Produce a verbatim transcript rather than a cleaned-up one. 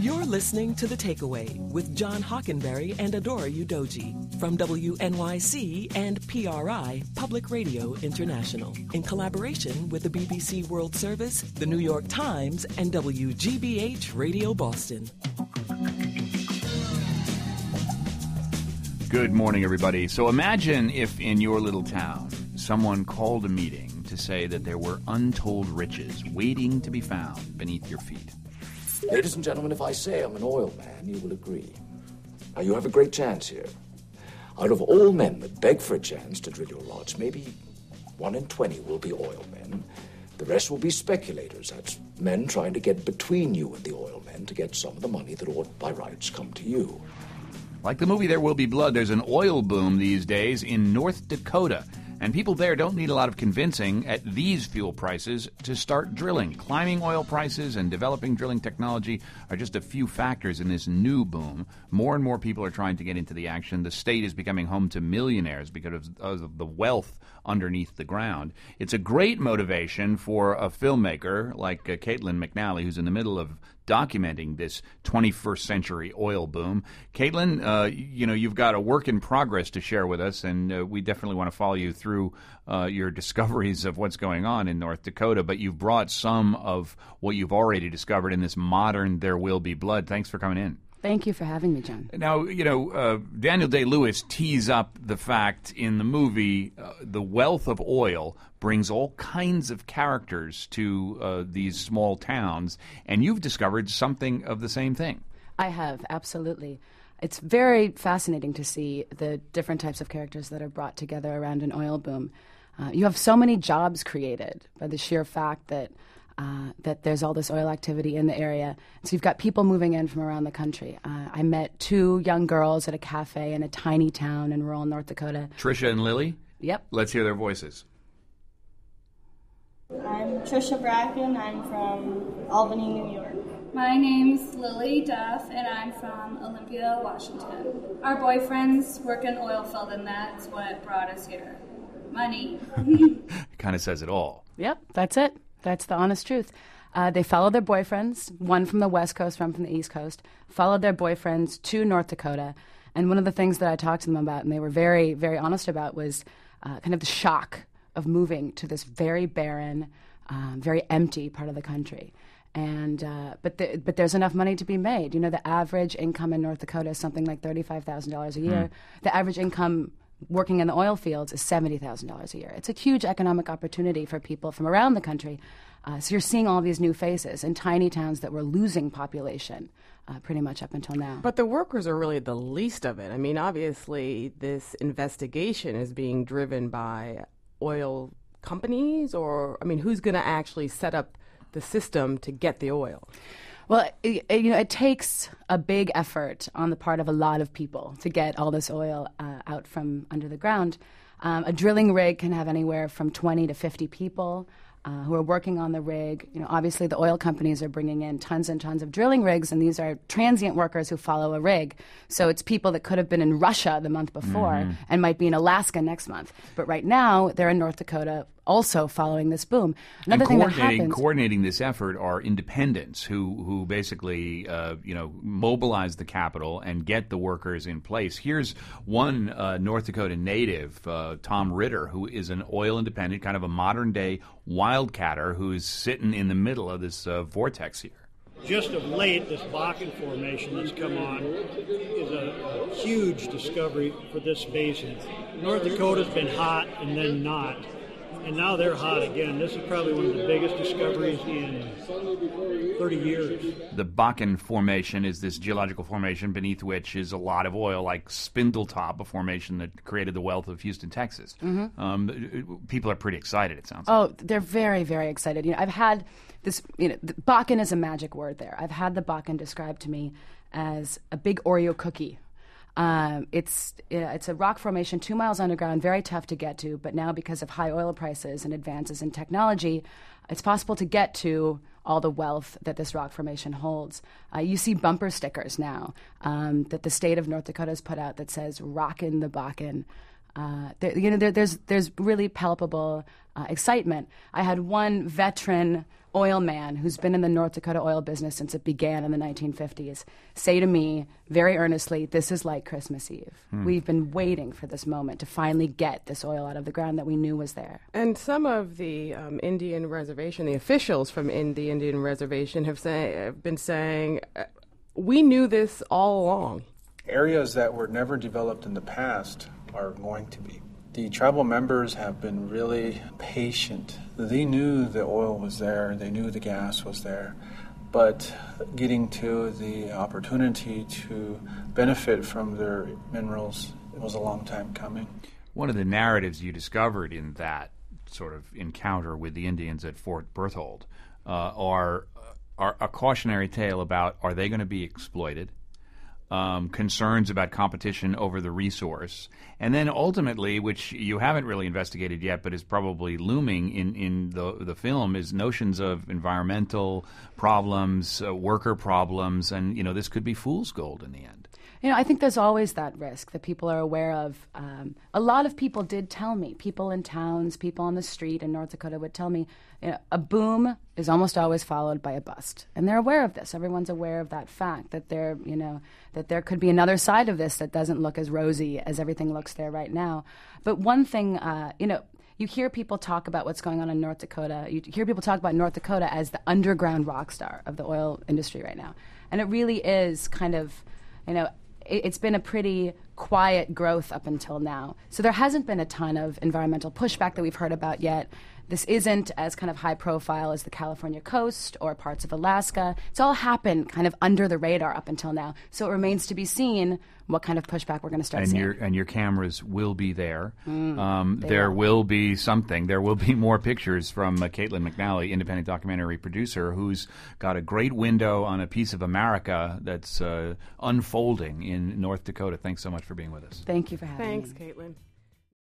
You're listening to The Takeaway with John Hockenberry and Adora Udoji from W N Y C and P R I, Public Radio International, in collaboration with the B B C World Service, the New York Times, and W G B H Radio Boston. Good morning, everybody. So imagine if in your little town, someone called a meeting to say that there were untold riches waiting to be found beneath your feet. Ladies and gentlemen, if I say I'm an oil man, you will agree. Now, you have a great chance here. Out of all men that beg for a chance to drill your lodge, maybe one in twenty will be oil men. The rest will be speculators. That's men trying to get between you and the oil men to get some of the money that ought by rights come to you. Like the movie There Will Be Blood, there's an oil boom these days in North Dakota. And people there don't need a lot of convincing at these fuel prices to start drilling. Climbing oil prices and developing drilling technology are just a few factors in this new boom. More and more people are trying to get into the action. The state is becoming home to millionaires because of the wealth underneath the ground. It's a great motivation for a filmmaker like uh, Caitlin McNally, who's in the middle of documenting this twenty-first century oil boom. Caitlin, uh, you know, you've got a work in progress to share with us, and uh, we definitely want to follow you through uh, your discoveries of what's going on in North Dakota, but you've brought some of what you've already discovered in this modern There Will Be Blood. Thanks for coming in. Thank you for having me, John. Now, you know, uh, Daniel Day-Lewis tees up the fact in the movie uh, the wealth of oil brings all kinds of characters to uh, these small towns, and you've discovered something of the same thing. I have, absolutely. It's very fascinating to see the different types of characters that are brought together around an oil boom. Uh, you have so many jobs created by the sheer fact that Uh, that there's all this oil activity in the area. So you've got people moving in from around the country. Uh, I met two young girls at a cafe in a tiny town in rural North Dakota. Trisha and Lily? Yep. Let's hear their voices. I'm Trisha Bracken. I'm from Albany, New York. My name's Lily Duff, and I'm from Olympia, Washington. Our boyfriends work in oil field, and that's what brought us here. Money. It kind of says it all. Yep, that's it. That's the honest truth. Uh, they followed their boyfriends, one from the West Coast, one from the East Coast, followed their boyfriends to North Dakota. And one of the things that I talked to them about, and they were very, very honest about, was uh, kind of the shock of moving to this very barren, um, very empty part of the country. And uh, but the, but there's enough money to be made. You know, the average income in North Dakota is something like thirty-five thousand dollars a year. Mm. The average income working in the oil fields is seventy thousand dollars a year. It's a huge economic opportunity for people from around the country. Uh, so you're seeing all these new faces in tiny towns that were losing population uh, pretty much up until now. But the workers are really the least of it. I mean, obviously, this investigation is being driven by oil companies, or, I mean, who's going to actually set up the system to get the oil? Well, it, it, you know, it takes a big effort on the part of a lot of people to get all this oil uh, out from under the ground. Um, a drilling rig can have anywhere from twenty to fifty people uh, who are working on the rig. You know, obviously the oil companies are bringing in tons and tons of drilling rigs, and these are transient workers who follow a rig. So it's people that could have been in Russia the month before mm-hmm. and might be in Alaska next month. But right now, they're in North Dakota also following this boom. Another and thing that coordinating, happens, coordinating this effort are independents who who basically uh, you know mobilize the capital and get the workers in place. Here's one uh, North Dakota native, uh, Tom Ritter, who is an oil independent, kind of a modern day wildcatter who's sitting in the middle of this uh, vortex here. Just of late, this Bakken formation that's come on is a huge discovery for this basin. North Dakota's been hot and then not. And now they're hot again. This is probably one of the biggest discoveries in thirty years. The Bakken Formation is this geological formation beneath which is a lot of oil, like Spindletop, a formation that created the wealth of Houston, Texas. Mm-hmm. Um, people are pretty excited, it sounds oh, like. Oh, they're very, very excited. You know, I've had this, you know, the Bakken is a magic word there. I've had the Bakken described to me as a big Oreo cookie. Um, it's it's a rock formation two miles underground, very tough to get to, but now because of high oil prices and advances in technology, it's possible to get to all the wealth that this rock formation holds. Uh, you see bumper stickers now um, that the state of North Dakota has put out that says "Rockin' the Bakken." Uh, there, you know, there, there's there's really palpable uh, excitement. I had one veteran oil man who's been in the North Dakota oil business since it began in the nineteen fifties say to me very earnestly, this is like Christmas Eve. Hmm. We've been waiting for this moment to finally get this oil out of the ground that we knew was there. And some of the um, Indian reservation, the officials from in the Indian reservation have, say, have been saying, uh, we knew this all along. Areas that were never developed in the past are going to be. The tribal members have been really patient. They knew the oil was there, they knew the gas was there, but getting to the opportunity to benefit from their minerals, it was a long time coming. One of the narratives you discovered in that sort of encounter with the Indians at Fort Berthold uh, are, are a cautionary tale about, are they going to be exploited? Um, concerns about competition over the resource, and then ultimately, which you haven't really investigated yet, but is probably looming in, in the the film, is notions of environmental problems, uh, worker problems, and you know this could be fool's gold in the end. You know, I think there's always that risk that people are aware of. Um, a lot of people did tell me, people in towns, people on the street in North Dakota would tell me, you know, a boom is almost always followed by a bust. And they're aware of this. Everyone's aware of that fact, that there, you know, that there could be another side of this that doesn't look as rosy as everything looks there right now. But one thing, uh, you know, you hear people talk about what's going on in North Dakota. You hear people talk about North Dakota as the underground rock star of the oil industry right now. And it really is kind of, you know, it's been a pretty quiet growth up until now. So there hasn't been a ton of environmental pushback that we've heard about yet. This isn't as kind of high profile as the California coast or parts of Alaska. It's all happened kind of under the radar up until now. So it remains to be seen what kind of pushback we're going to start and seeing. Your, and your cameras will be there. Mm, um, there will. will be something. There will be more pictures from uh, Caitlin McNally, independent documentary producer, who's got a great window on a piece of America that's uh, unfolding in North Dakota. Thanks so much for being with us. Thank you for having Thanks, me. Thanks, Caitlin.